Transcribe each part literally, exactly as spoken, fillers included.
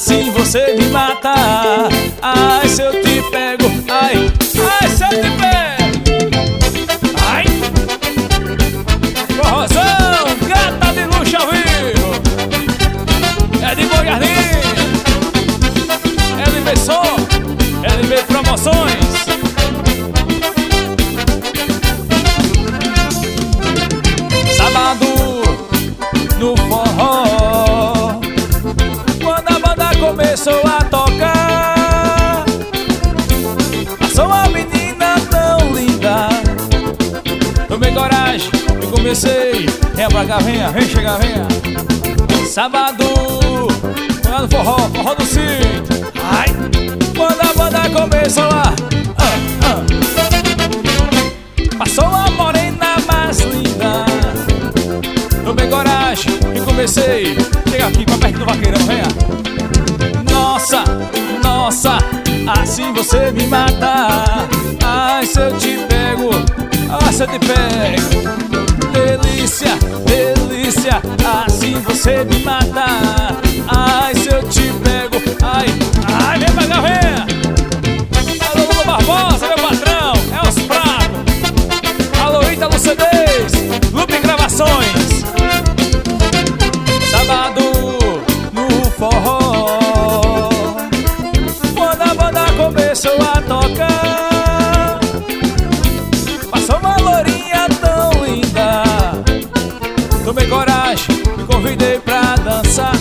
assim você me mata. Ai, se eu te pego, ai, ai, se eu te pego. Ai, corrosão, gata de luxo ao vivo. É de Bom Jardim, L B Som, L B Promoções. Sábado no forró, quando a banda começou a tocar, passou uma menina tão linda. Tomei coragem e comecei. Venha pra cá, venha, vem chegar, venha. Sábado, lá no forró, forró do sítio. Ai, quando a banda começou a ah, ah, passou uma morena mais linda. Tomei coragem e comecei. Chega aqui pra perto do vaqueirão, venha. Nossa, nossa, assim você me mata. Ai, se eu te pego, ai, se eu te pego. Delícia, delícia, assim você me mata. Ai, se eu te pego, ai, ai, vem pra cá, venha. Alô, Lula Barbosa, meu patrão, é os pratos. Alô, Ítalo C Ds, Lupe Gravações. Sábado no forró, quando a banda começou a tocar, passou uma lourinha tão linda. Tomei coragem, me convidei pra dançar.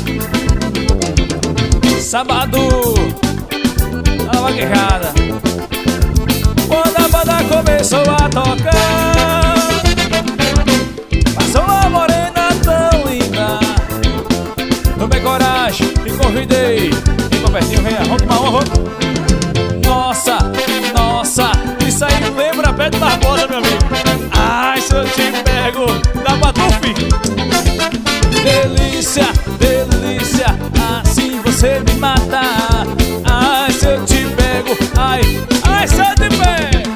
Sábado na vaquejada, quando a banda começou a tocar, passou uma morena tão linda. Tomei coragem, me convidei. Vem pra pertinho, venha, vamos tomar uma, vamos. Nossa, nossa, isso aí lembra Beto Barbosa, meu amigo. Ai, se eu te pego, dá pra tu, filho. Delícia, delícia, assim você me mata. Ai, se eu te pego, ai, ai, se eu te pego.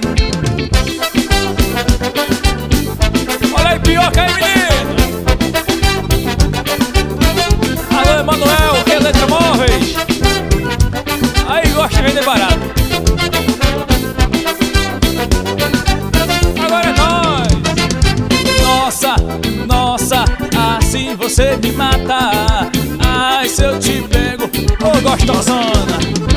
Olha aí, pioca aí, menino. Alô, Emanuel, que é Eletromóveis. Aí gosta de vender barato. Agora é nóis. Nossa, nossa, assim você me mata. Ai, se eu te pego, ô gostosona.